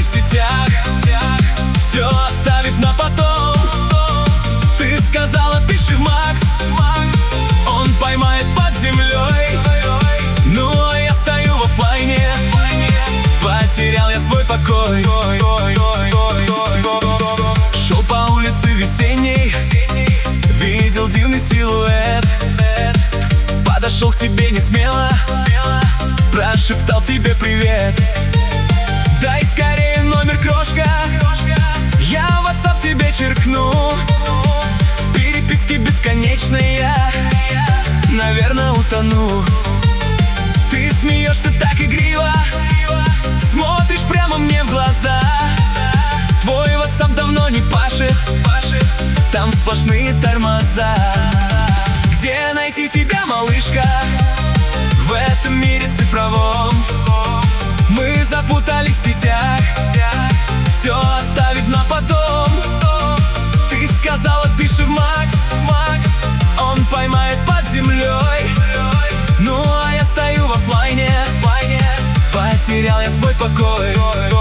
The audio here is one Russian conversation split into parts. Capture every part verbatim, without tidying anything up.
сетях, все оставив на потом. Ты сказала, пиши в Макс, он поймает под землей. Ну а я стою в оффлайне, потерял я свой покой. Шел по улице весенней, видел дивный силуэт. Подошел к тебе не смело, прошептал тебе привет. Дай скорее номер, крошка, я в WhatsApp тебе черкну. В переписке бесконечной я, наверное, утону. Ты смеешься так игриво, смотришь прямо мне в глаза. Твой WhatsApp давно не пашет, там сплошные тормоза. Где найти тебя, малышка, в этом мире цифровом? Мы запутались в сетях, все оставив на потом. Ты сказала, пиши в Макс, он поймает под землей. Ну а я стою в оффлайне, потерял я свой покой.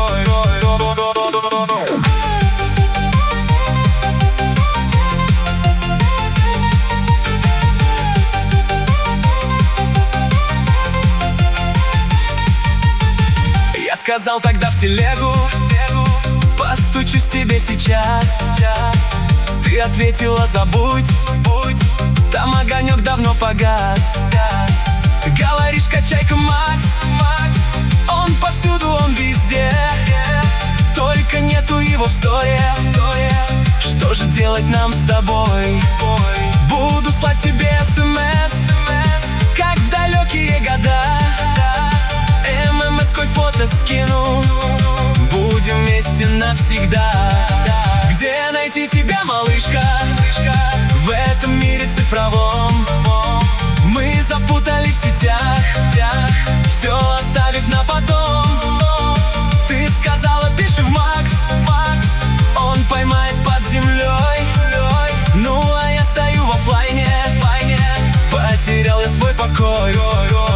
Я сказал тогда в телегу, постучусь тебе сейчас. Ты ответила, забудь, будь, там огонек давно погас. Говоришь, качайка Макс, он повсюду, он везде, только нету его в сторе. Что же делать нам с тобой? Буду слать тебе смс, как в далекие года. эм эм эс-кой фото скину, будем вместе навсегда. Где найти тебя, малышка, в этом мире цифровом? Мы запутались в сетях, все оставив на потом. Ты сказала, пиши в Макс, он поймает под землей. Ну а я стою в оффлайне, потерял я свой покой.